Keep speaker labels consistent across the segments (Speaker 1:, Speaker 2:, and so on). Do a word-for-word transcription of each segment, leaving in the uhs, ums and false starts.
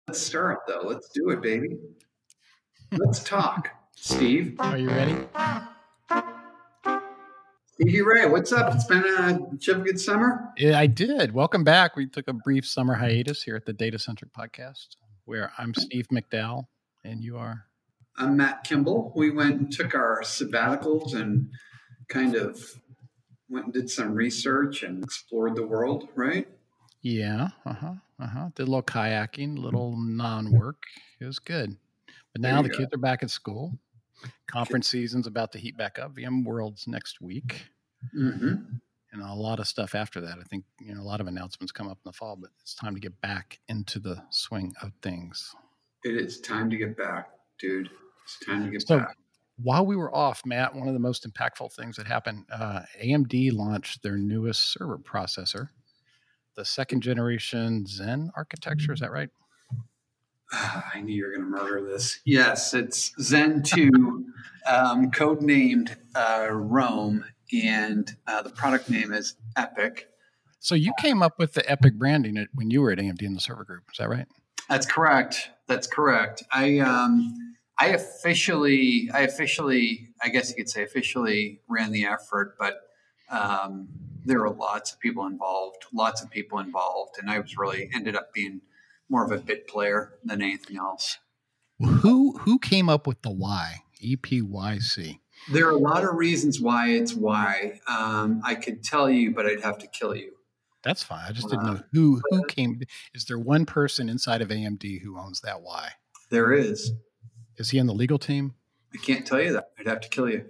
Speaker 1: Let's start, though. Let's do it, baby. Let's talk. Steve.
Speaker 2: Are you ready?
Speaker 1: Stevie Ray, what's up? It's been a, did you have a good summer?
Speaker 2: Yeah, I did. Welcome back. We took a brief summer hiatus here at the Data Centric Podcast, where I'm Steve McDowell, and you are?
Speaker 1: I'm Matt Kimball. We went and took our sabbaticals and kind of went and did some research and explored the world, right?
Speaker 2: Yeah. Uh-huh. Uh-huh. Did a little kayaking, a little non-work. It was good. But now the go. kids are back at school. Conference season's about to heat back up. VMworld's next week.
Speaker 1: Mm-hmm.
Speaker 2: And a lot of stuff after that. I think, you know, a lot of announcements come up in the fall, but it's time to get back into the swing of things.
Speaker 1: It is time to get back, dude. It's time to get
Speaker 2: so,
Speaker 1: back.
Speaker 2: While we were off, Matt, one of the most impactful things that happened, uh, A M D launched their newest server processor, the second generation Zen architecture. Is that right?
Speaker 1: I knew you were going to murder this. Yes, it's Zen two, um, codenamed uh, Rome, and uh, the product name is EPYC.
Speaker 2: So you came up with the EPYC branding when you were at A M D in the server group. Is that right?
Speaker 1: That's correct. That's correct. I um, I officially, I officially, I guess you could say officially ran the effort, but um, there were lots of people involved, lots of people involved, and I was really ended up being more of a bit player than anything else.
Speaker 2: Who who came up with the Y, E P Y C?
Speaker 1: There are a lot of reasons why it's Y. Um, I could tell you, but I'd have to kill you.
Speaker 2: That's fine. I just didn't know who who came. Is there one person inside of A M D who owns that Y?
Speaker 1: There is.
Speaker 2: Is he on the legal team?
Speaker 1: I can't tell you that. I'd have to kill you.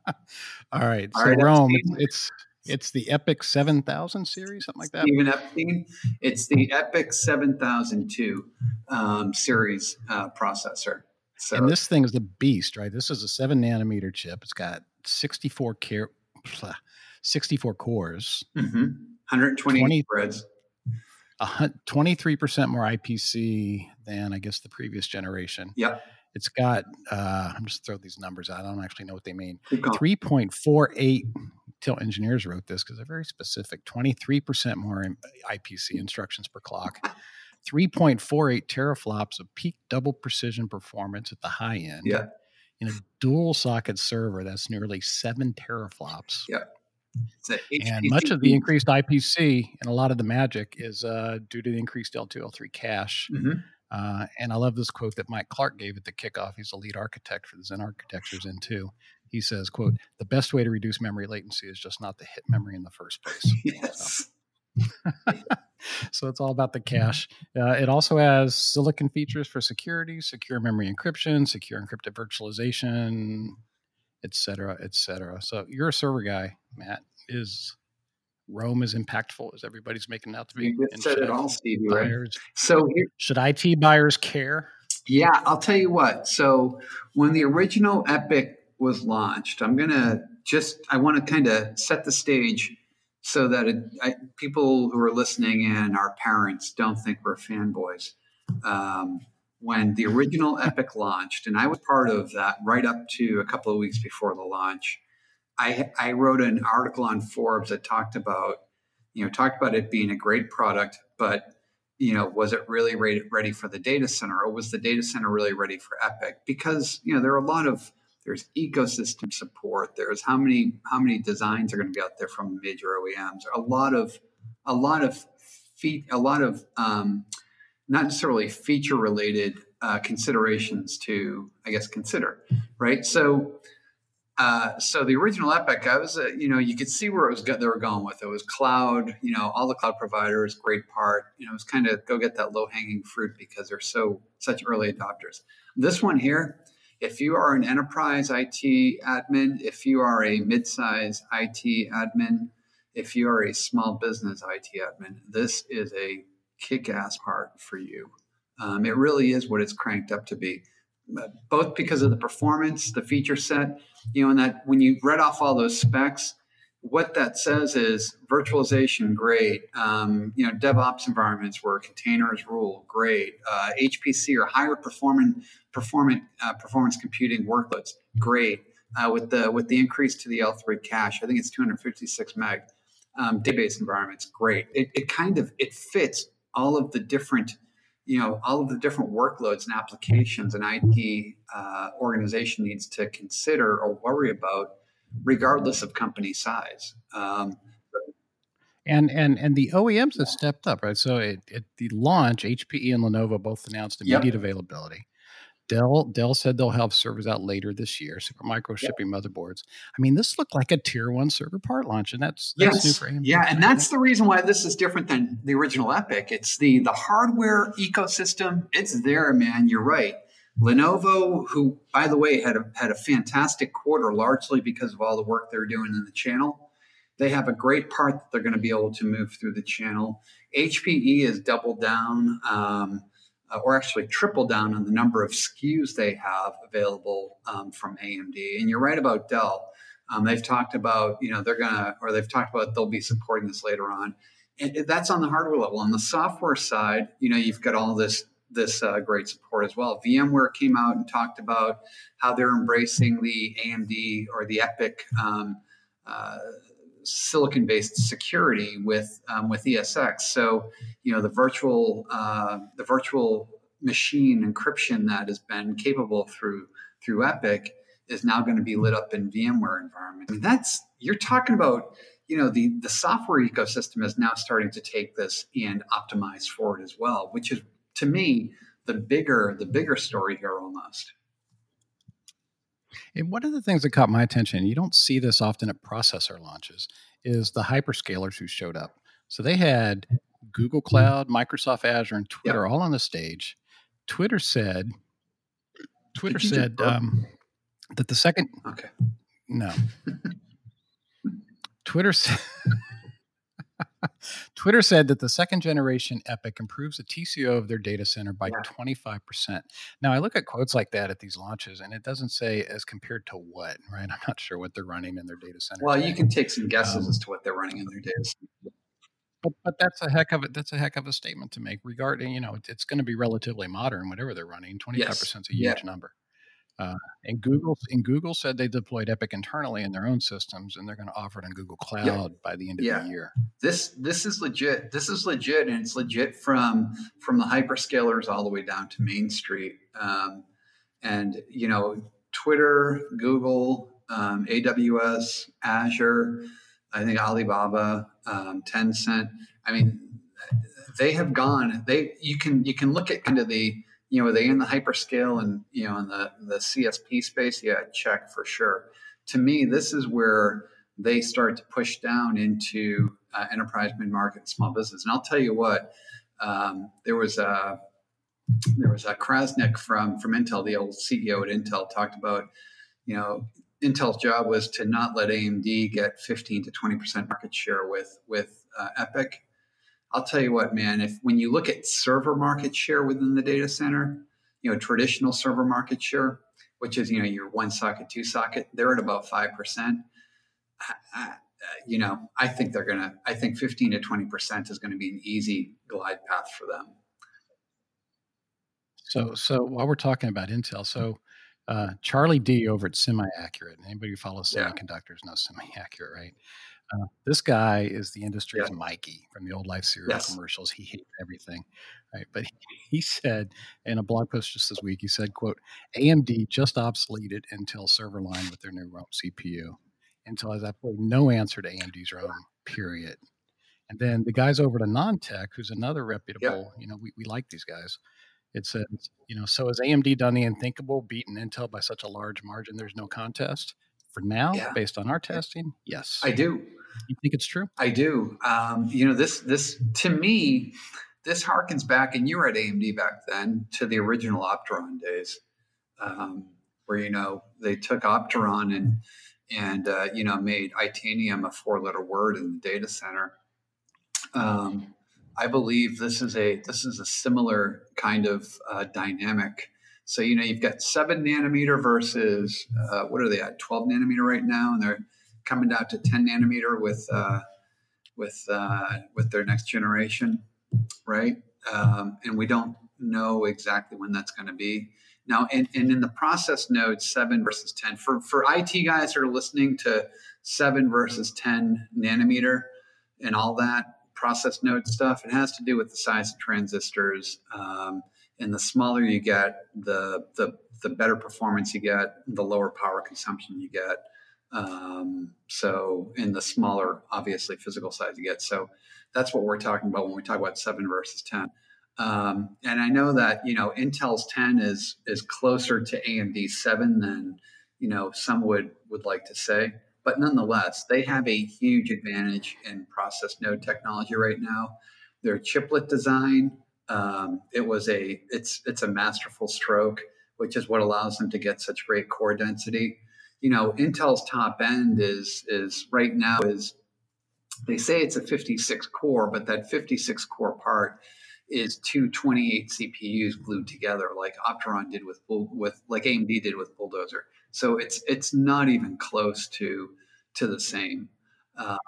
Speaker 2: All right.
Speaker 1: All
Speaker 2: so
Speaker 1: right,
Speaker 2: Rome, it's, it's It's the EPYC seven thousand series, something like that?
Speaker 1: Stephen Epstein. It's the EPYC seven thousand two um, series uh, processor. So,
Speaker 2: and this thing is the beast, right? This is a seven nanometer chip. It's got sixty-four, car- sixty-four cores.
Speaker 1: Mm-hmm. one hundred twenty threads.
Speaker 2: twenty-three percent more I P C than, I guess, the previous generation.
Speaker 1: Yep.
Speaker 2: It's got, uh, I'm just throwing these numbers out. I don't actually know what they mean. three point four eight Till engineers wrote this because they're very specific. twenty-three percent more I P C instructions per clock. three point four eight teraflops of peak double precision performance at the high end.
Speaker 1: Yeah.
Speaker 2: In a dual socket server, that's nearly seven teraflops.
Speaker 1: Yeah.
Speaker 2: And much of the increased I P C and a lot of the magic is uh, due to the increased L two, L three cache.
Speaker 1: Mm-hmm.
Speaker 2: Uh, and I love this quote that Mike Clark gave at the kickoff. He's the lead architect for the Zen architecture Zen two. He says, quote, "The best way to reduce memory latency is just not to hit memory in the first place."
Speaker 1: Yes.
Speaker 2: So, so it's all about the cache. Uh, it also has silicon features for security, secure memory encryption, secure encrypted virtualization, et cetera, et cetera. So you're a server guy, Matt. Is Rome as impactful as everybody's making it out to be?
Speaker 1: You just said it all, Stevie.
Speaker 2: Buyers,
Speaker 1: so here,
Speaker 2: should I T buyers care?
Speaker 1: Yeah, I'll tell you what. So when the original EPYC was launched, I'm going to just, I want to kind of set the stage so that it, I, people who are listening in, our parents, don't think we're fanboys. Um, when the original EPYC launched, and I was part of that right up to a couple of weeks before the launch, I, I wrote an article on Forbes that talked about, you know, talked about it being a great product, but, you know, was it really ready, ready for the data center, or was the data center really ready for EPYC? Because, you know, there are a lot of, there's ecosystem support. There's how many, how many designs are going to be out there from major O E Ms. A lot of, a lot of feet, a lot of, um, not necessarily feature related uh, considerations to, I guess, consider, right? So, Uh, so the original EPYC, I was, uh, you know, you could see where it was go- they were going with it. It was cloud, you know, all the cloud providers, great part. You know, it was kind of go get that low hanging fruit because they're so such early adopters. This one here, if you are an enterprise I T admin, if you are a mid-size I T admin, if you are a small business I T admin, this is a kick-ass part for you. Um, it really is what it's cranked up to be. Both because of the performance, the feature set, you know, and that when you read off all those specs, what that says is virtualization, great. Um, you know, DevOps environments where containers rule, great. Uh, H P C or higher performant, performant uh, performance computing workloads, great. Uh, with the with the increase to the L three cache, I think it's two hundred fifty-six meg. Um, database environments, great. It, it kind of it fits all of the different you know, all of the different workloads and applications an I T uh, organization needs to consider or worry about, regardless of company size. Um,
Speaker 2: And and and the O E Ms have stepped up, right? So at, at the launch, H P E and Lenovo both announced immediate
Speaker 1: Yep.
Speaker 2: availability. Dell Dell said they'll have servers out later this year. Supermicro shipping motherboards. I mean, this looked like a tier one server part launch, and that's that's new
Speaker 1: Yes,
Speaker 2: for A M D.
Speaker 1: yeah, and that's the reason why this is different than the original EPYC. It's the the hardware ecosystem. It's there, man. You're right. Lenovo, who by the way had a had a fantastic quarter, largely because of all the work they're doing in the channel. They have a great part that they're going to be able to move through the channel. H P E has doubled down. Um, uh, or actually triple down on the number of S K Us they have available um, from A M D. And you're right about Dell. Um, they've talked about, you know, they're going to, or they've talked about they'll be supporting this later on. And that's on the hardware level. On the software side, you know, you've got all this this uh, great support as well. VMware came out and talked about how they're embracing the A M D or the EPYC um, uh, silicon-based security with um, with E S X. So, you know, the virtual uh, the virtual machine encryption that has been capable through through EPYC is now going to be lit up in VMware environment. I mean, that's you're talking about. You know, the the software ecosystem is now starting to take this and optimize for it as well, which is to me the bigger the bigger story here almost.
Speaker 2: And one of the things that caught my attention, you don't see this often at processor launches, is the hyperscalers who showed up. So they had Google Cloud, Microsoft Azure, and Twitter yep. all on the stage. Twitter said, Twitter said um, that the second.
Speaker 1: Okay.
Speaker 2: No. Twitter said, Twitter said that the second generation EPYC improves the T C O of their data center by yeah. twenty-five percent. Now, I look at quotes like that at these launches, and it doesn't say as compared to what, right? I'm not sure what they're running in their data center.
Speaker 1: Well, today. You can take some guesses um, as to what they're running in their data center.
Speaker 2: But, but that's a heck of a, that's a heck of a statement to make regarding, you know, it, it's going to be relatively modern, whatever they're running. twenty-five percent yes. is a huge yeah. number. Uh, and Google and Google said they deployed EPYC internally in their own systems, and they're going to offer it on Google Cloud yep. by the end of yeah. the year.
Speaker 1: This this is legit. This is legit, and it's legit from from the hyperscalers all the way down to Main Street. Um, and you know, Twitter, Google, um, A W S, Azure, I think Alibaba, um, Tencent. I mean, they have gone. They you can you can look at kind of the. You know, are they in the hyperscale and, you know, in the, the C S P space? Yeah, check for sure. To me, this is where they start to push down into uh, enterprise, mid-market, and small business. And I'll tell you what, um, there was a there was a Krasnick from from Intel, the old C E O at Intel, talked about, you know, Intel's job was to not let A M D get fifteen to twenty percent market share with with uh, EPYC. I'll tell you what, man, if when you look at server market share within the data center, you know, traditional server market share, which is, you know, your one socket, two socket, they're at about five percent. I, I, you know, I think they're going to, I think fifteen to twenty percent is going to be an easy glide path for them.
Speaker 2: So, so while we're talking about Intel, so uh, Charlie D over at Semi-Accurate, anybody who follows
Speaker 1: yeah.
Speaker 2: semiconductors knows Semi-Accurate, right? Uh, this guy is the industry's yeah. Mikey from the old Life cereal yes. commercials. He hates everything, right? But he, he said in a blog post just this week, he said, quote, A M D just obsoleted Intel server line with their new Rome C P U. Intel has absolutely no answer to A M D's Rome, period. And then the guys over to Nontech, who's another reputable, yeah. you know, we, we like these guys. It says, you know, so has A M D done the unthinkable, beaten Intel by such a large margin? There's no contest. For now, yeah. based on our testing, yes.
Speaker 1: I do.
Speaker 2: You think it's true?
Speaker 1: I do. Um, you know, this, this to me, this harkens back, and you were at A M D back then, to the original Opteron days, um, where, you know, they took Opteron and, and uh, you know, made Itanium a four-letter word in the data center. Um, I believe this is a this is a similar kind of uh, dynamic. So, you know, you've got seven nanometer versus, uh, what are they at, twelve nanometer right now? And they're coming down to ten nanometer with uh, with uh, with their next generation, right? Um, and we don't know exactly when that's going to be. Now, and, and in the process node, seven versus ten, for, for I T guys that are listening to seven versus ten nanometer and all that, process node stuff. It has to do with the size of transistors. Um, and the smaller you get, the, the, the better performance you get, the lower power consumption you get. Um, so in the smaller, obviously, physical size you get. So that's what we're talking about when we talk about seven versus ten. Um, and I know that, you know, Intel's ten is is closer to A M D's seven than, you know, some would, would like to say. But nonetheless, they have a huge advantage in process node technology right now. Their chiplet design, um, it was a it's it's a masterful stroke, which is what allows them to get such great core density. You know, Intel's top end is is right now is they say it's a fifty-six core, but that fifty-six core part is two twenty-eight C P Us glued together, like Opteron did with with like A M D did with Bulldozer. So it's it's not even close to to the same. Uh,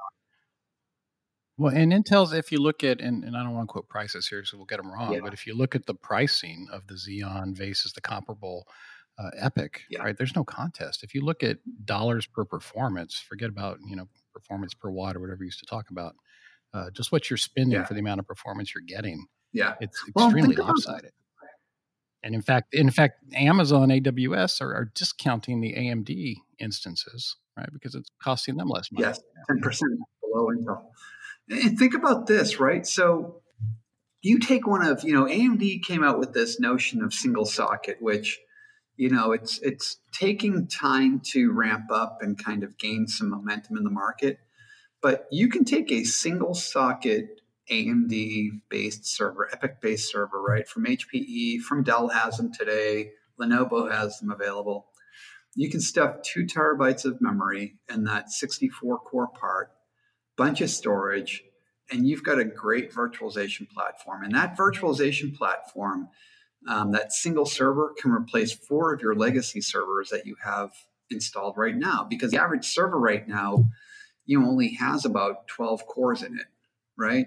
Speaker 2: Well, and Intel's, if you look at, and, and I don't want to quote prices here, so we'll get them wrong,
Speaker 1: yeah,
Speaker 2: but if you look at the pricing of the Xeon versus the comparable uh, Epic,
Speaker 1: yeah,
Speaker 2: right, there's no contest. If you look at dollars per performance, forget about, you know, performance per watt or whatever you used to talk about, uh, just what you're spending
Speaker 1: yeah,
Speaker 2: for the amount of performance you're getting,
Speaker 1: yeah.
Speaker 2: it's
Speaker 1: Well,
Speaker 2: extremely
Speaker 1: think about
Speaker 2: lopsided. And in fact, in fact, Amazon A W S are, are discounting the A M D instances, right, because it's costing them less money.
Speaker 1: yes, ten percent below Intel. And think about this, right? So you take one of, you know, A M D came out with this notion of single socket, which, you know, it's it's taking time to ramp up and kind of gain some momentum in the market. But you can take a single socket A M D based server, Epic based server, right? From H P E, from Dell has them today, Lenovo has them available. You can stuff two terabytes of memory in that sixty-four core part, bunch of storage, and you've got a great virtualization platform. And that virtualization platform, um, that single server can replace four of your legacy servers that you have installed right now, because the average server right now, you know, only has about twelve cores in it, right?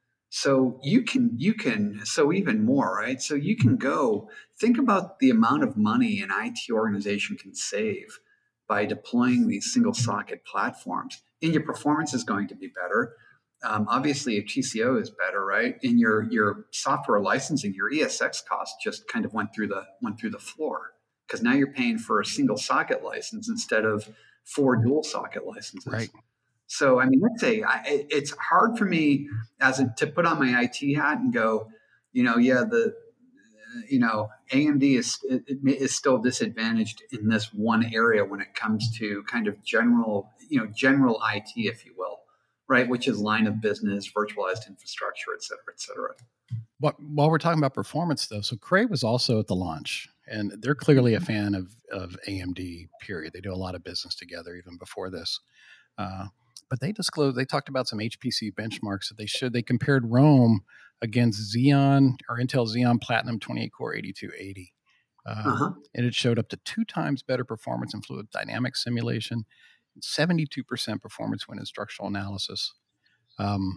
Speaker 1: So you can you can so even more, right? So you can go think about the amount of money an I T organization can save by deploying these single socket platforms. And your performance is going to be better. Um, obviously, your T C O is better, right? And your your software licensing, your E S X cost just kind of went through the went through the floor, because now you're paying for a single socket license instead of four dual socket licenses.
Speaker 2: Right.
Speaker 1: So, I mean, let's say I, it's hard for me as a, to put on my I T hat and go, you know, yeah, the, you know, A M D is is still disadvantaged in this one area when it comes to kind of general, you know, general I T, if you will, right? Which is line of business, virtualized infrastructure, et cetera, et cetera.
Speaker 2: But while we're talking about performance, though, so Cray was also at the launch, and they're clearly a fan of of A M D. Period. They do a lot of business together even before this. Uh, But they disclosed, they talked about some H P C benchmarks that they showed. They compared Rome against Xeon or Intel Xeon Platinum twenty-eight core eighty-two eighty. Uh, uh-huh. And it showed up to two times better performance in fluid dynamics simulation, and seventy-two percent performance when in structural analysis. Um,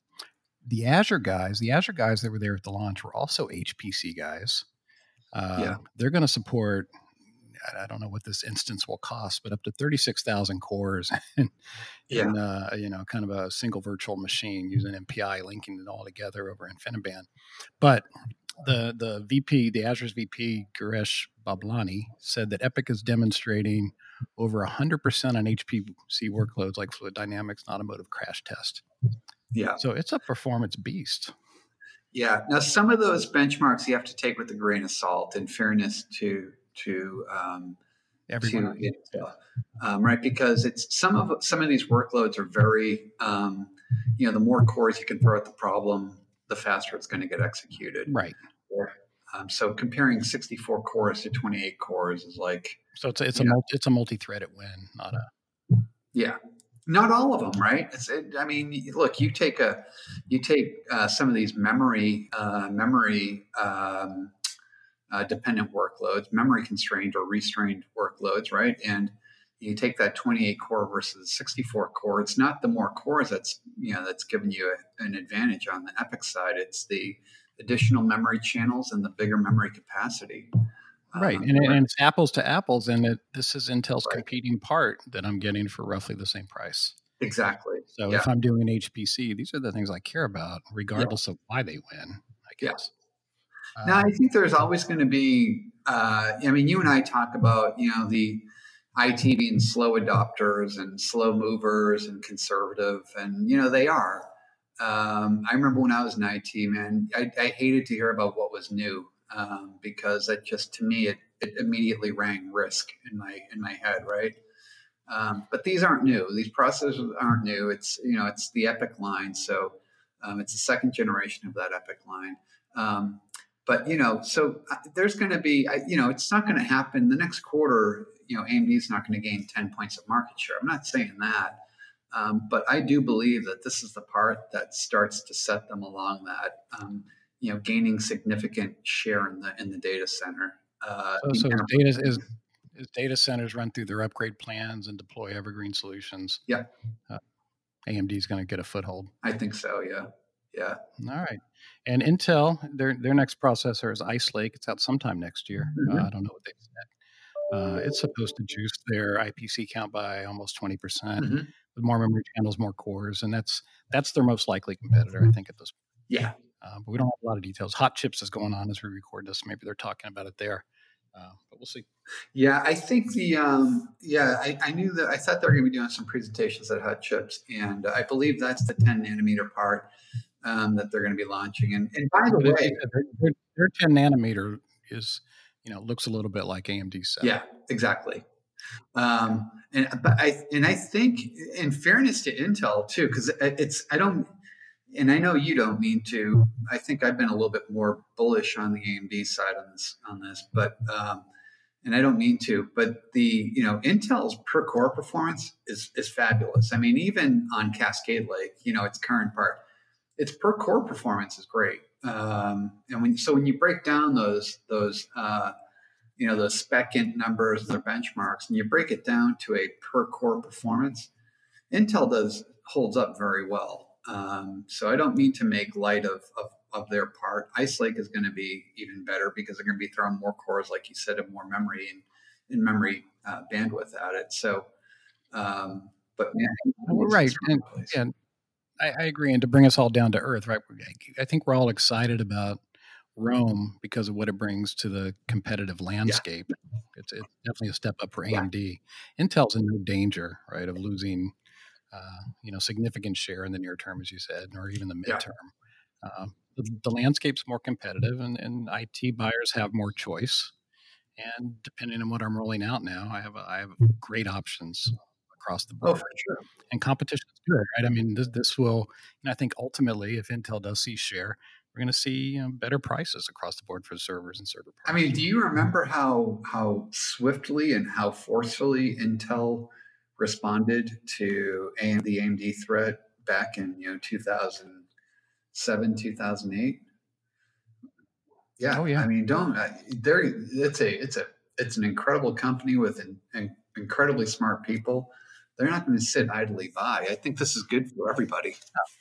Speaker 2: the Azure guys, the Azure guys that were there at the launch were also H P C guys. Uh, yeah. They're going to support, I don't know what this instance will cost, but up to thirty-six thousand cores in, yeah. in uh, you know, kind of a single virtual machine using M P I, linking it all together over InfiniBand. But the the V P, the Azure's V P, Giresh Bablani, said that Epic is demonstrating over one hundred percent on H P C workloads like fluid dynamics and automotive crash test.
Speaker 1: Yeah.
Speaker 2: So it's a performance beast.
Speaker 1: Yeah. Now, some of those benchmarks you have to take with a grain of salt, in fairness to to um,
Speaker 2: everyone,
Speaker 1: to Intel, um, right? Because it's some of some of these workloads are very, um, you know, the more cores you can throw at the problem, the faster it's going to get executed.
Speaker 2: Right.
Speaker 1: Um, so comparing sixty-four cores to twenty-eight cores is like,
Speaker 2: so it's a, it's a multi, it's a multi-threaded win, not a
Speaker 1: yeah. Not all of them, right? It's, it, I mean, look, you take a, you take uh, some of these memory, uh, memory um, uh, dependent workloads, memory constrained or restrained workloads, right? And you take that twenty-eight core versus sixty-four core. It's not the more cores that's, you know, that's giving you a, an advantage on the Epic side. It's the additional memory channels and the bigger memory capacity.
Speaker 2: Right. Um, and, and it's apples to apples. And it, this is Intel's right. competing part that I'm getting for roughly the same price.
Speaker 1: Exactly.
Speaker 2: So
Speaker 1: Yeah.
Speaker 2: if I'm doing H P C, these are the things I care about,
Speaker 1: Yeah.
Speaker 2: regardless of why they win, I
Speaker 1: Yeah.
Speaker 2: guess.
Speaker 1: Now, I
Speaker 2: Um,
Speaker 1: think there's always going to be, uh, I mean, you and I talk about, you know, the I T being slow adopters and slow movers and conservative, and, you know, they are. Um, I remember when I was in I T, man, I, I hated to hear about what was new um, because it just, to me, it, it immediately rang risk in my in my head, right? Um, but these aren't new. These processors aren't new. It's you know it's the Epic line, so um, it's the second generation of that Epic line. Um, but you know, so uh, there's going to be you know it's not going to happen the next quarter. You know, A M D is not going to gain ten points of market share. I'm not saying that, um, but I do believe that this is the part that starts to set them along that um, you know gaining significant share in the in the data center. Uh,
Speaker 2: so,
Speaker 1: in
Speaker 2: so as
Speaker 1: enterprise.
Speaker 2: data is as data centers run through their upgrade plans and deploy evergreen solutions,
Speaker 1: Yeah,
Speaker 2: uh, A M D is going to get a foothold.
Speaker 1: I think so. Yeah, yeah.
Speaker 2: All right. And Intel, their their next processor is Ice Lake. It's out sometime next year. Uh,
Speaker 1: Mm-hmm.
Speaker 2: I don't know what they've said. Uh, it's supposed to juice their I P C count by almost twenty percent
Speaker 1: Mm-hmm.
Speaker 2: with more memory channels, more cores, and that's that's their most likely competitor, I think, at this point.
Speaker 1: Yeah,
Speaker 2: Uh, but we don't have a lot of details. Hot Chips is going on as we record this. Maybe they're talking about it there, uh, but we'll see.
Speaker 1: yeah. I think the um, yeah. I, I knew that. I thought they were going to be doing some presentations at Hot Chips, and I believe that's the ten nanometer part um, that they're going to be launching. And, and by the
Speaker 2: But as you
Speaker 1: way,
Speaker 2: said, their, their, their ten nanometer is, you know, looks a little bit like A M D seven.
Speaker 1: yeah, exactly. Um, and but I and I think, in fairness to Intel too, because it's I don't, and I know you don't mean to. I think I've been a little bit more bullish on the A M D side on this on this, but um, and I don't mean to, but the you know Intel's per core performance is is fabulous. I mean, even on Cascade Lake, you know, its current part, its per core performance is great. Um, and when so when you break down those those uh, you know those spec int numbers, their benchmarks, and you break it down to a per core performance, Intel does holds up very well. Um, so I don't mean to make light of, of, of their part. Ice Lake is going to be even better because they're going to be throwing more cores, like you said, and more memory and in memory uh, bandwidth at it. So, um, but yeah,
Speaker 2: Well,
Speaker 1: it's,
Speaker 2: right.
Speaker 1: it's
Speaker 2: And, and I, I agree. And to bring us all down to earth, right? I think we're all excited about Rome because of what it brings to the competitive landscape. Yeah. It's, it's definitely a step up for A M D. Yeah. Intel's in no danger, right, of losing, uh, you know, significant share in the near term, as you said, or even the midterm. Yeah. Uh, the, the landscape's more competitive, and, and I T buyers have more choice. And depending on what I'm rolling out now, I have a, I have great options across the board.
Speaker 1: Oh, for sure.
Speaker 2: And competition is good, right? I mean, this, this will, and I think ultimately, if Intel does see share, we're going to see you know, better prices across the board for servers and server parts.
Speaker 1: I mean, do you remember how how swiftly and how forcefully Intel responded to A M D A M D threat back in you know two thousand seven, two thousand eight? Yeah,
Speaker 2: oh, yeah.
Speaker 1: I mean, don't uh, there? It's a it's a it's an incredible company with an, an incredibly smart people. They're not going to sit idly by. I think this is good for everybody.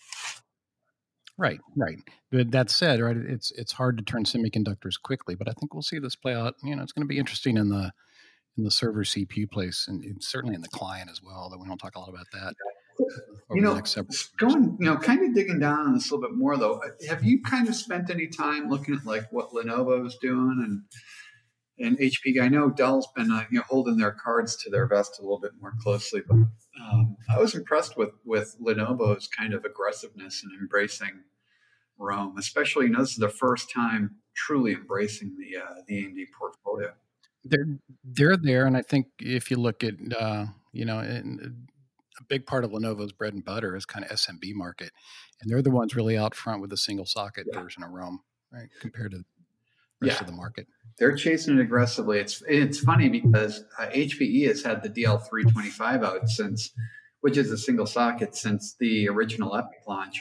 Speaker 2: Right, right. But that said, right, it's it's hard to turn semiconductors quickly, but I think we'll see this play out. You know, it's going to be interesting in the in the server C P U place, and, and certainly in the client as well. Though we don't talk a lot about that over
Speaker 1: You know,
Speaker 2: the next several years.
Speaker 1: going you know, kind of digging down on this a little bit more though. Have you kind of spent any time looking at like what Lenovo's doing and and H P? I know Dell's been uh, you know holding their cards to their vest a little bit more closely, but um, I was impressed with with Lenovo's kind of aggressiveness in embracing Rome, especially, you know, this is the first time truly embracing the uh, the A M D portfolio.
Speaker 2: They're they're there, and I think if you look at uh, you know, in, a big part of Lenovo's bread and butter is kind of S M B market, and they're the ones really out front with a single socket yeah. version of Rome, right, compared to the rest yeah. of the market.
Speaker 1: They're chasing it aggressively. It's it's funny because uh, H P E has had the D L three twenty-five out since, which is a single socket since the original Epic launch.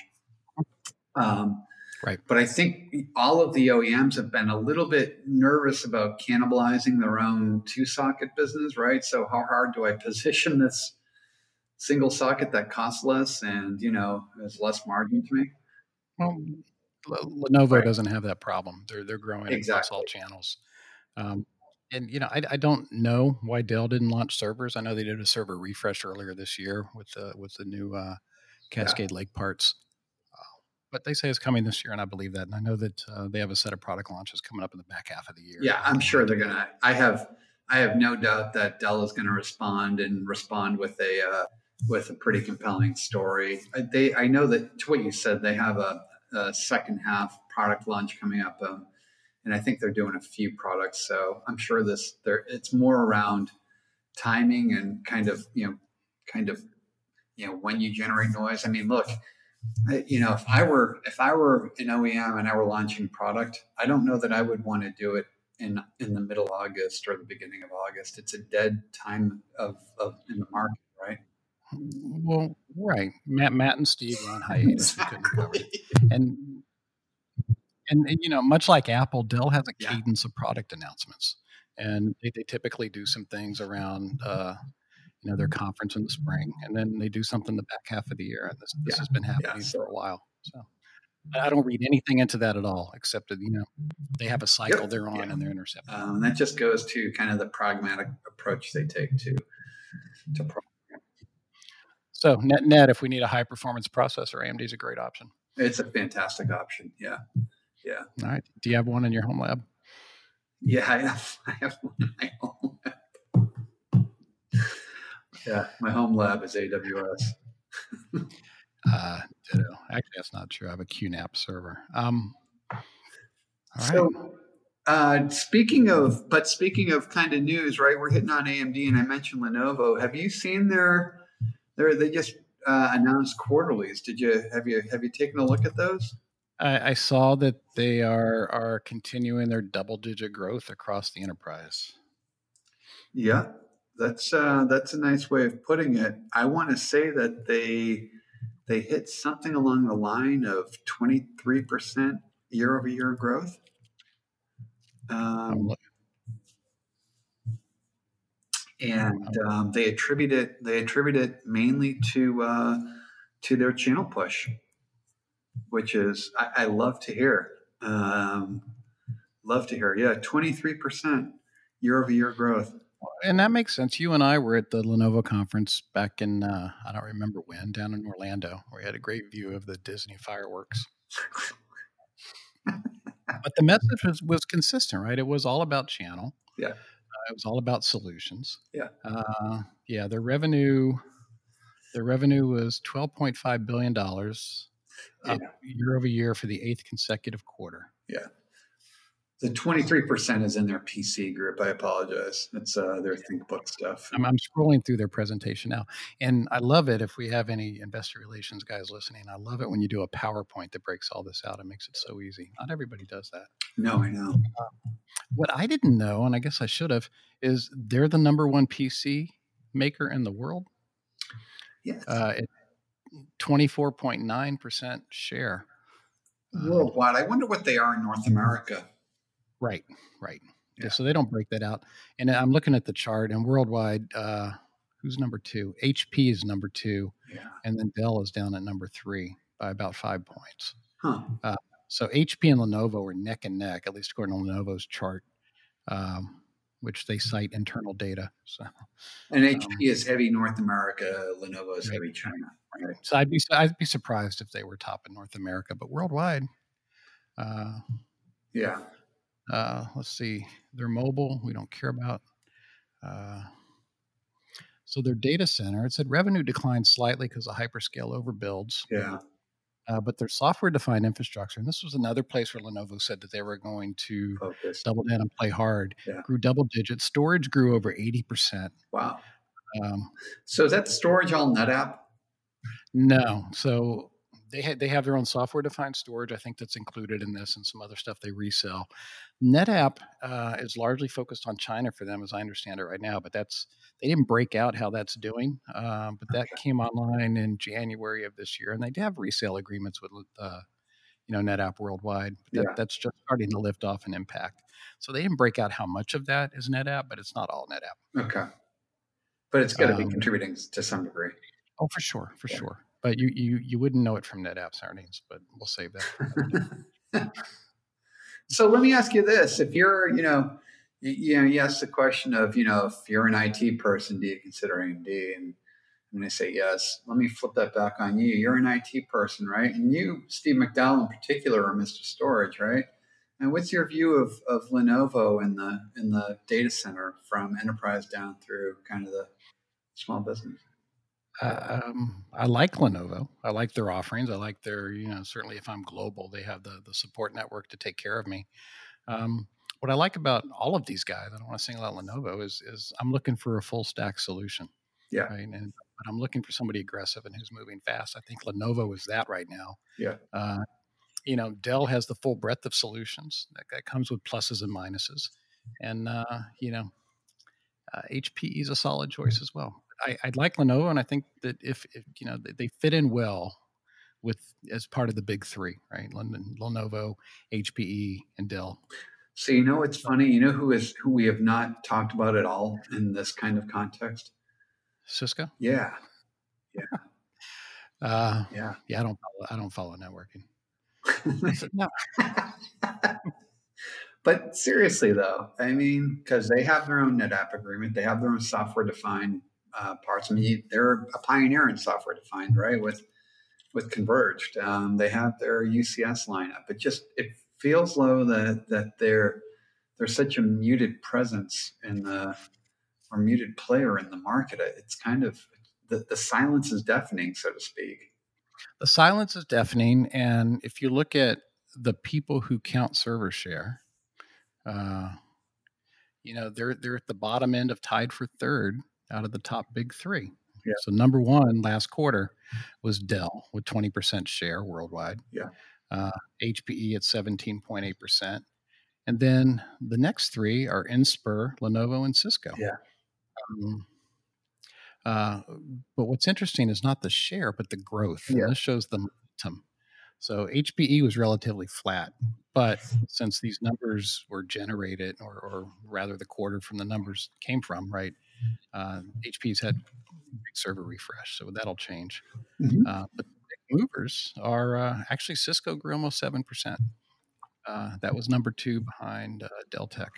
Speaker 1: Um,
Speaker 2: right.
Speaker 1: But I think all of the O E Ms have been a little bit nervous about cannibalizing their own two socket business, right? So how hard do I position this single socket that costs less and, you know, has less margin to me?
Speaker 2: Well, Lenovo right. doesn't have that problem. They're they're growing
Speaker 1: exactly.
Speaker 2: across all channels. Um, And you know, I, I don't know why Dell didn't launch servers. I know they did a server refresh earlier this year with the with the new uh, Cascade
Speaker 1: Yeah.
Speaker 2: Lake parts, uh, but they say it's coming this year, and I believe that. And I know that uh, they have a set of product launches coming up in the back half of the year.
Speaker 1: Yeah, I'm sure they're gonna. I have I have no doubt that Dell is going to respond and respond with a uh, with a pretty compelling story. They I know that to what you said, they have a, a second half product launch coming up. Um, and I think they're doing a few products. So I'm sure this there it's more around timing and kind of you know kind of you know when you generate noise. I mean, look, I, you know if I were if I were an O E M and I were launching product, I don't know that I would want to do it in in the middle of August or the beginning of August. It's a dead time of, of in the market, right?
Speaker 2: Well, right. Matt, Matt and Steve were on hiatus. Exactly. We couldn't cover it. And And, and, you know, much like Apple, Dell has a cadence yeah. of product announcements, and they, they typically do some things around, uh, you know, their conference in the spring, and then they do something the back half of the year. And this this yeah. has been happening yeah, so. for a while. So I don't read anything into that at all, except that you know they have a cycle yep. they're on yeah. and they're intercepting.
Speaker 1: Um, that just goes to kind of the pragmatic approach they take to to product.
Speaker 2: So net net, if we need a high performance processor, A M D is a great option.
Speaker 1: It's a fantastic option. Yeah. Yeah.
Speaker 2: All right. Do you have one in your home lab?
Speaker 1: Yeah, I have. I have one in my home lab. Yeah, my home lab is A W S.
Speaker 2: uh, ditto. Actually, that's not true. I have a Q NAP server. Um, all right.
Speaker 1: So, uh, speaking of, but speaking of kind of news, right? We're hitting on A M D, and I mentioned Lenovo. Have you seen their? Their they just uh, announced quarterlies. Did you have you have you taken a look at those?
Speaker 2: I, I saw that they are are continuing their double digit growth across the enterprise.
Speaker 1: Yeah, that's uh, that's a nice way of putting it. I want to say that they they hit something along the line of twenty-three percent year over year growth. Um, and um, they attribute it they attribute it mainly to uh, to their channel push, which is I, I love to hear. Um, love to hear. Yeah, twenty-three percent year over year growth.
Speaker 2: And that makes sense. You and I were at the Lenovo conference back in, uh, I don't remember when, down in Orlando, where we had a great view of the Disney fireworks. But the message was, was consistent, right? It was all about channel.
Speaker 1: Yeah.
Speaker 2: Uh, it was all about solutions.
Speaker 1: Yeah.
Speaker 2: Uh, yeah. Their revenue, their revenue was twelve point five billion dollars up yeah. year over year for the eighth consecutive quarter.
Speaker 1: Yeah. The twenty-three percent is in their P C group. I apologize. It's uh, their ThinkBook stuff.
Speaker 2: I'm, I'm scrolling through their presentation now, and I love it. If we have any investor relations guys listening, I love it when you do a PowerPoint that breaks all this out. It makes it so easy. Not everybody does that.
Speaker 1: No, I know.
Speaker 2: Uh, what I didn't know, and I guess I should have, is they're the number one P C maker in the world.
Speaker 1: Yes.
Speaker 2: Uh, twenty-four point nine percent share.
Speaker 1: Worldwide. I wonder what they are in North America.
Speaker 2: Right, right. Yeah. So they don't break that out. And I'm looking at the chart, and worldwide, uh, who's number two? H P is number two,
Speaker 1: yeah.
Speaker 2: and then Dell is down at number three by about five points.
Speaker 1: Huh.
Speaker 2: Uh, so H P and Lenovo are neck and neck, at least according to Lenovo's chart, um, which they cite internal data. So,
Speaker 1: and H P um, is heavy North America, Lenovo is right. heavy China.
Speaker 2: Right. So I'd be I'd be surprised if they were top in North America, but worldwide, uh,
Speaker 1: yeah.
Speaker 2: Uh, let's see. Their mobile, we don't care about. Uh, so their data center, it said revenue declined slightly because of hyperscale overbuilds.
Speaker 1: Yeah.
Speaker 2: Uh, but their software-defined infrastructure, and this was another place where Lenovo said that they were going to Focus. double down and play hard,
Speaker 1: yeah.
Speaker 2: grew double digits. Storage grew over eighty percent.
Speaker 1: Wow.
Speaker 2: Um,
Speaker 1: so is that storage all NetApp?
Speaker 2: No. So they ha- they have their own software-defined storage. I think that's included in this and some other stuff they resell. NetApp uh, is largely focused on China for them, as I understand it right now. But that's they didn't break out how that's doing. Um, but that came online in January of this year, and they do have resale agreements with uh, you know NetApp worldwide. But that,
Speaker 1: yeah.
Speaker 2: that's just starting to lift off an impact. So they didn't break out how much of that is NetApp, but it's not all NetApp.
Speaker 1: Okay, but it's got to
Speaker 2: um,
Speaker 1: be contributing to some degree.
Speaker 2: Oh, for sure, for yeah. sure. But you, you you wouldn't know it from NetApp's earnings, but we'll save that for another day.
Speaker 1: So let me ask you this: if you're, you know, you know, you asked the question of, you know, if you're an I T person, do you consider A M D? And I'm going to say yes. Let me flip that back on you. You're an I T person, right? And you, Steve McDowell in particular, are Mister Storage, right? And what's your view of, of Lenovo in the in the data center from enterprise down through kind of the small business?
Speaker 2: Uh, um, I like Lenovo. I like their offerings. I like their, you know, certainly if I'm global, they have the the support network to take care of me. Um, what I like about all of these guys, I don't want to single out Lenovo, is is I'm looking for a full stack solution,
Speaker 1: Yeah.
Speaker 2: right? And but I'm looking for somebody aggressive and who's moving fast. I think Lenovo is that right now.
Speaker 1: Yeah.
Speaker 2: Uh, you know, Dell has the full breadth of solutions that, that comes with pluses and minuses, and uh, you know, uh, H P E is a solid choice as well. I, I'd like Lenovo, and I think that if, if you know they, they fit in well with as part of the big three, right? London, Lenovo, H P E, and Dell.
Speaker 1: So you know, it's funny. You know who is who we have not talked about at all in this kind of context?
Speaker 2: Cisco.
Speaker 1: Yeah. Yeah.
Speaker 2: Uh,
Speaker 1: yeah.
Speaker 2: Yeah. I don't. Follow, I don't follow networking. So, no.
Speaker 1: But seriously, though, I mean, because they have their own NetApp agreement, they have their own software-defined uh, parts. I mean, they're a pioneer in software-defined, right? With with Converged, um, they have their U C S lineup. It just it feels low that that they're they're such a muted presence in the or muted player in the market. It's kind of the, the silence is deafening, so to speak.
Speaker 2: The silence is deafening, and if you look at the people who count server share. Uh, you know, they're they're at the bottom end of tied for third out of the top big three.
Speaker 1: Yeah.
Speaker 2: So number one last quarter was Dell with twenty percent share worldwide.
Speaker 1: Yeah.
Speaker 2: Uh, H P E at seventeen point eight percent. And then the next three are Inspur, Lenovo, and Cisco.
Speaker 1: Yeah.
Speaker 2: Um, uh, but what's interesting is not the share, but the growth.
Speaker 1: Yeah.
Speaker 2: And this shows the momentum. So H P E was relatively flat, but since these numbers were generated, or, or rather the quarter from the numbers came from, right, uh, H P's had big server refresh, so that'll change.
Speaker 1: Mm-hmm.
Speaker 2: Uh, but the big movers are uh, actually Cisco grew almost seven percent. Uh, that was number two behind uh, Dell Tech.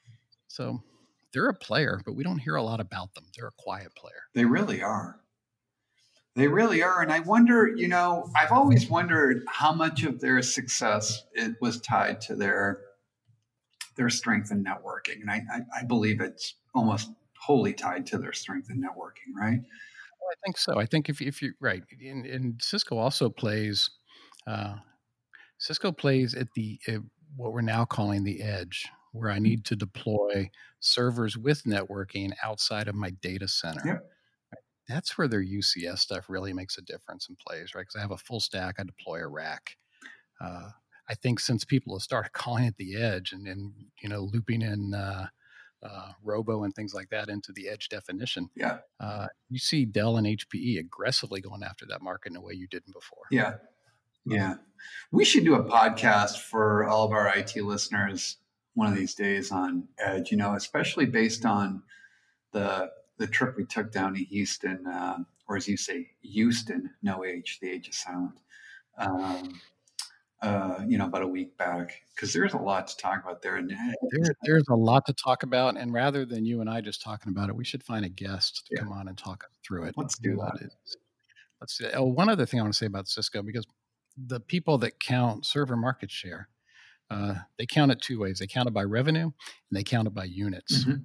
Speaker 2: So they're a player, but we don't hear a lot about them. They're a quiet player.
Speaker 1: They really are. They really are. And I wonder, you know, I've always wondered how much of their success it was tied to their their strength in networking. And I, I, I believe it's almost wholly tied to their strength in networking, right?
Speaker 2: Well, I think so. I think if, if you're right, and, and Cisco also plays, uh, Cisco plays at the uh, what we're now calling the edge, where I need to deploy servers with networking outside of my data center.
Speaker 1: Yep.
Speaker 2: That's where their U C S stuff really makes a difference and plays, right? Because I have a full stack, I deploy a rack. Uh, I think since people have started calling it the edge and, and you know, looping in uh, uh, Robo and things like that into the edge definition,
Speaker 1: yeah,
Speaker 2: uh, you see Dell and H P E aggressively going after that market in a way you didn't before.
Speaker 1: Yeah, yeah. We should do a podcast for all of our I T listeners one of these days on edge. You know, especially based on the the trip we took down to Houston, uh, or as you say, Houston, no H, the H is silent. Um, uh, you know, about a week back, because there's a lot to talk about there. And
Speaker 2: there, there's a lot to talk about, and rather than you and I just talking about it, we should find a guest to
Speaker 1: yeah.
Speaker 2: come on and talk through it.
Speaker 1: Let's do that.
Speaker 2: Let's see. Oh, one other thing I want to say about Cisco, because the people that count server market share, uh, they count it two ways. They count it by revenue, and they count it by units.
Speaker 1: Mm-hmm.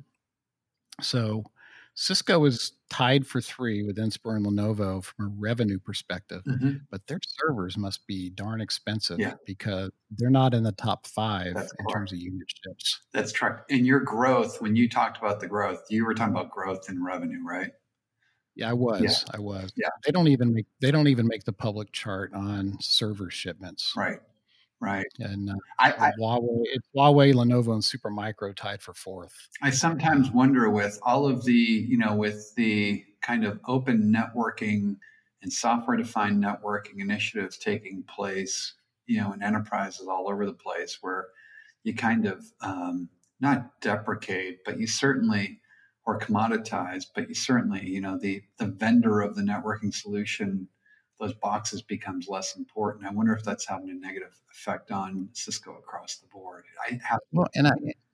Speaker 2: So Cisco is tied for three with Inspur and Lenovo from a revenue perspective,
Speaker 1: mm-hmm.
Speaker 2: but their servers must be darn expensive
Speaker 1: yeah.
Speaker 2: because they're not in the top five
Speaker 1: That's
Speaker 2: in
Speaker 1: correct.
Speaker 2: terms of unit ships.
Speaker 1: That's true. And your growth, when you talked about the growth, you were talking about growth in revenue, right?
Speaker 2: Yeah, I was.
Speaker 1: Yeah.
Speaker 2: I was.
Speaker 1: Yeah.
Speaker 2: They don't even make they don't even make the public chart on server shipments.
Speaker 1: Right. Right.
Speaker 2: And uh,
Speaker 1: I, I,
Speaker 2: Huawei, it's Huawei, Lenovo, and Supermicro tied for fourth.
Speaker 1: I sometimes wonder with all of the, you know, with the kind of open networking and software-defined networking initiatives taking place, you know, in enterprises all over the place, where you kind of um, not deprecate, but you certainly, or commoditize, but you certainly, you know, the the vendor of the networking solution, those boxes becomes less important. I wonder if that's having a negative effect on Cisco across the board. I have
Speaker 2: well, and I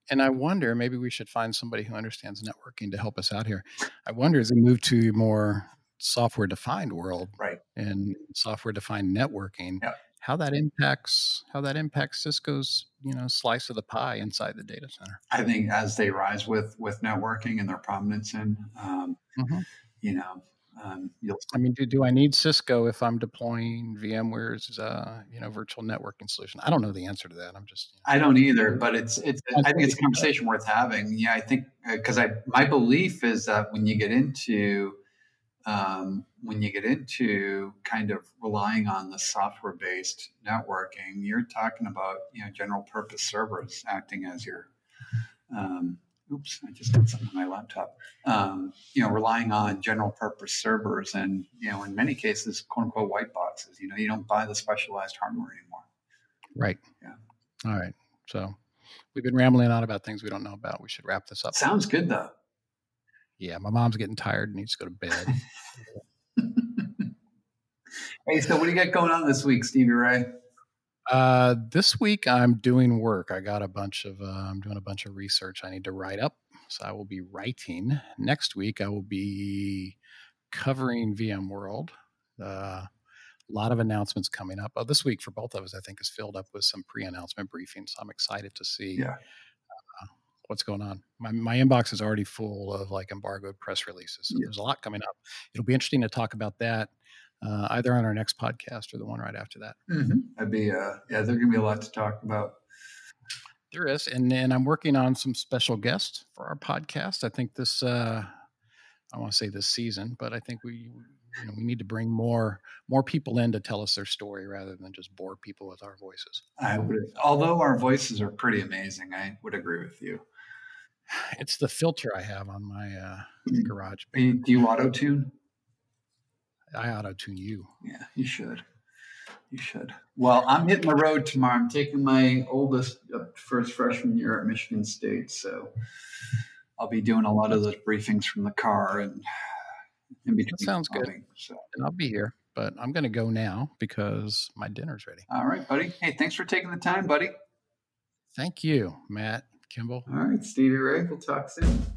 Speaker 2: and I wonder, maybe we should find somebody who understands networking to help us out here. I wonder as we move to a more software-defined world
Speaker 1: Right.
Speaker 2: and software-defined networking,
Speaker 1: Yep.
Speaker 2: how that impacts how that impacts Cisco's, you know, slice of the pie inside the data center.
Speaker 1: I think as they rise with with networking and their prominence in, um,
Speaker 2: Mm-hmm.
Speaker 1: you know, um, you'll.
Speaker 2: I mean, do, do I need Cisco if I'm deploying VMware's, uh, you know, virtual networking solution? I don't know the answer to that. I'm just. You know,
Speaker 1: I don't either, but it's it's. I think it's a conversation worth having. Yeah, I think because I my belief is that when you get into um, when you get into kind of relying on the software based networking, you're talking about you know general purpose servers acting as your um, oops, I just did something on my laptop. Um, you know, relying on general purpose servers and, you know, in many cases, quote unquote, white boxes. You know, you don't buy the specialized hardware anymore.
Speaker 2: Right.
Speaker 1: Yeah.
Speaker 2: All right. So we've been rambling on about things we don't know about. We should wrap this up.
Speaker 1: Sounds good, though.
Speaker 2: Yeah. My mom's getting tired and needs to go to bed.
Speaker 1: Hey, so what do you got going on this week, Stevie Ray?
Speaker 2: Uh, this week I'm doing work. I got a bunch of, uh, I'm doing a bunch of research I need to write up. So I will be writing. Next week I will be covering VMworld. Uh, a lot of announcements coming up. Oh, this week for both of us, I think, is filled up with some pre-announcement briefings. So I'm excited to see
Speaker 1: Yeah.
Speaker 2: uh, what's going on. My, my inbox is already full of like embargoed press releases. So
Speaker 1: Yeah.
Speaker 2: there's a lot coming up. It'll be interesting to talk about that. Uh, either on our next podcast or the one right after that.
Speaker 1: Mm-hmm. That'd be, uh, yeah, there's going to be a lot to talk about.
Speaker 2: There is. And then I'm working on some special guests for our podcast. I think this, uh, I want to say this season, but I think we, you know, we need to bring more, more people in to tell us their story rather than just bore people with our voices.
Speaker 1: I would, although our voices are pretty amazing, I would agree with you.
Speaker 2: It's the filter I have on my uh, garage.
Speaker 1: Do you, do you auto tune?
Speaker 2: I auto tune you.
Speaker 1: Yeah, you should. You should. Well, I'm hitting the road tomorrow. I'm taking my oldest up first freshman year at Michigan State, so I'll be doing a lot of those briefings from the car and in between.
Speaker 2: That sounds good.
Speaker 1: Mobbing, so.
Speaker 2: And I'll be here, but I'm going to go now because my dinner's ready.
Speaker 1: All right, buddy. Hey, thanks for taking the time, buddy.
Speaker 2: Thank you, Matt Kimball.
Speaker 1: All right, Stevie Ray. We'll talk soon.